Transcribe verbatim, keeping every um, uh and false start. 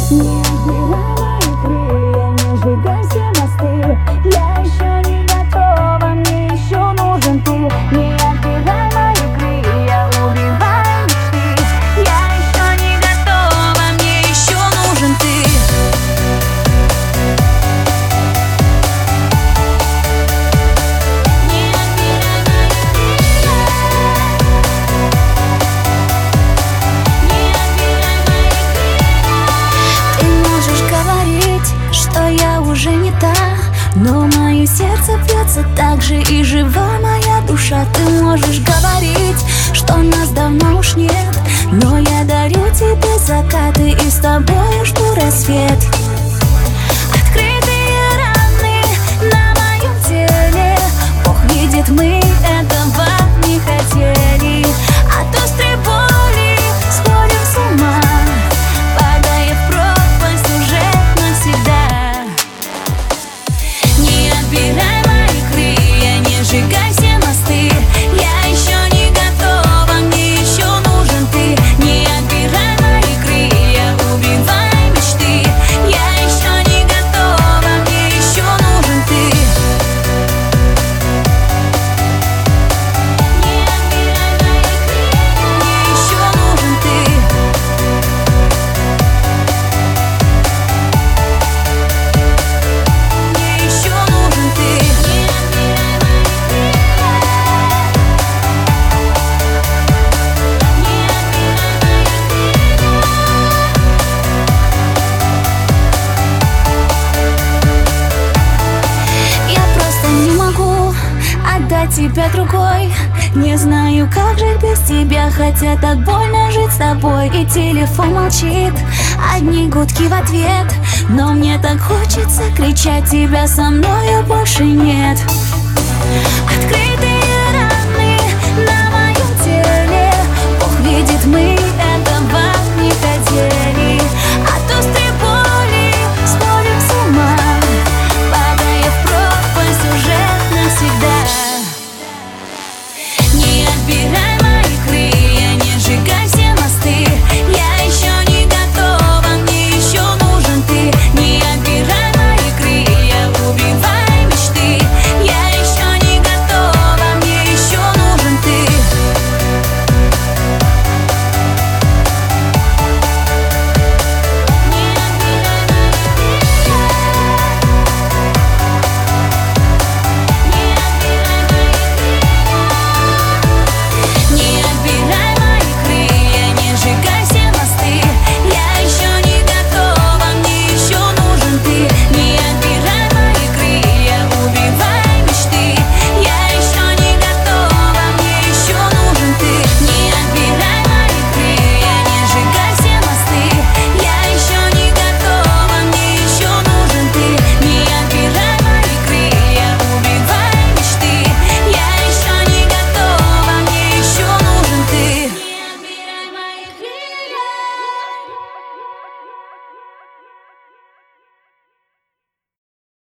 Не отбирай мои крылья, не сжигай все мосты. Я еще не готова, мне еще нужен ты. Не отбирай мои крылья, убивай мечты. Я еще не готова, мне еще нужен ты. Уже не та, но мое сердце бьется так же и жива моя душа. Ты можешь говорить, что нас давно уж нет, но я дарю тебе закаты и с тобой жду рассвет. Открытые раны на моем теле, Бог видит, мы этого не хотели. От острой боли сходим с ума, падая в пропасть уже навсегда. Не отбирай мои крылья, не сжигай все мосты. Я еще не готова, мне еще нужен ты. Не отбирай мои крылья, убивай мечты. Я еще не готова, мне еще нужен ты. Не отбирай мои крылья, мне еще нужен ты. Тебя другой, не знаю, как жить без тебя, хотя так больно жить с тобой. И телефон молчит, одни гудки в ответ, но мне так хочется кричать, тебя со мною больше нет. Открытые